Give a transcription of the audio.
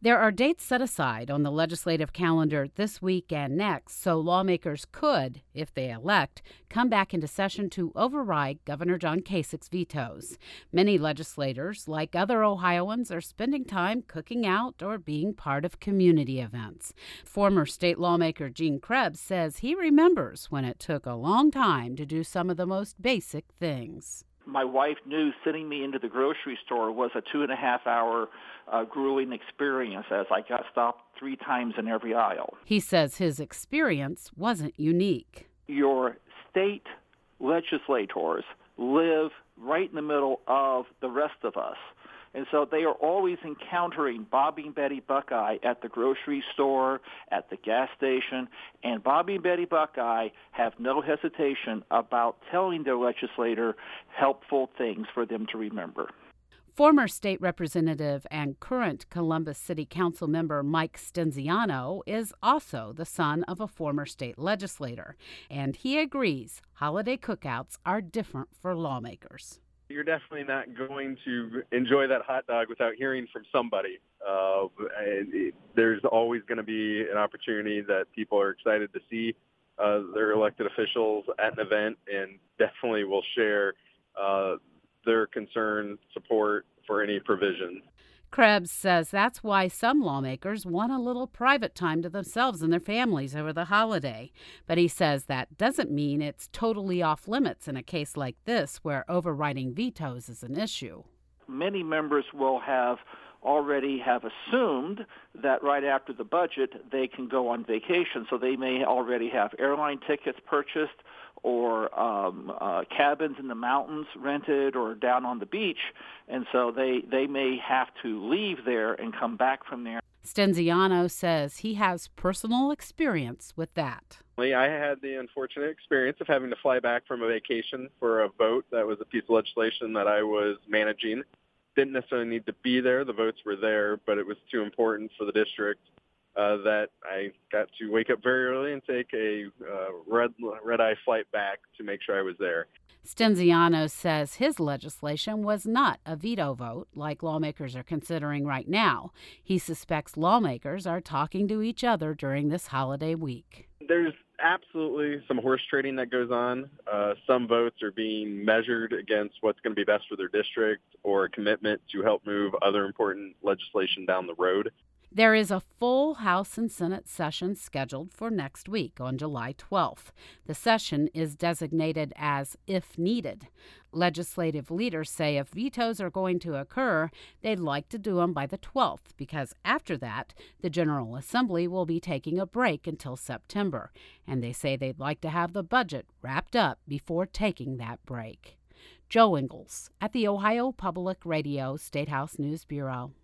There are dates set aside on the legislative calendar this week and next, so lawmakers could, if they elect, come back into session to override Governor John Kasich's vetoes. Many legislators, like other Ohioans, are spending time cooking out or being part of community events. Former state lawmaker Gene Krebs says he remembers when it took a long time to do some of the most basic things. My wife knew sending me into the grocery store was a 2.5-hour grueling experience as I got stopped 3 times in every aisle. He says his experience wasn't unique. Your state legislators live right in the middle of the rest of us. And so they are always encountering Bobby and Betty Buckeye at the grocery store, at the gas station, and Bobby and Betty Buckeye have no hesitation about telling their legislator helpful things for them to remember. Former state representative and current Columbus City Council member Mike Stenziano is also the son of a former state legislator, and he agrees holiday cookouts are different for lawmakers. You're definitely not going to enjoy that hot dog without hearing from somebody. There's always going to be an opportunity that people are excited to see their elected officials at an event, and definitely will share their concern, support for any provision. Krebs says that's why some lawmakers want a little private time to themselves and their families over the holiday. But he says that doesn't mean it's totally off limits in a case like this where overriding vetoes is an issue. Many members will already have assumed that right after the budget they can go on vacation, so they may already have airline tickets purchased or cabins in the mountains rented or down on the beach, and so they may have to leave there and come back from there. Stenziano says he has personal experience with that. I had the unfortunate experience of having to fly back from a vacation for a vote that was a piece of legislation that I was managing. Didn't necessarily need to be there. The votes were there, but it was too important for the district that I got to wake up very early and take a red-eye flight back to make sure I was there. Stenziano says his legislation was not a veto vote like lawmakers are considering right now. He suspects lawmakers are talking to each other during this holiday week. There's absolutely some horse trading that goes on. Some votes are being measured against what's going to be best for their district or a commitment to help move other important legislation down the road. There is a full House and Senate session scheduled for next week on July 12th. The session is designated as if needed. Legislative leaders say if vetoes are going to occur, they'd like to do them by the 12th because after that, the General Assembly will be taking a break until September. And they say they'd like to have the budget wrapped up before taking that break. Joe Ingles at the Ohio Public Radio State House News Bureau.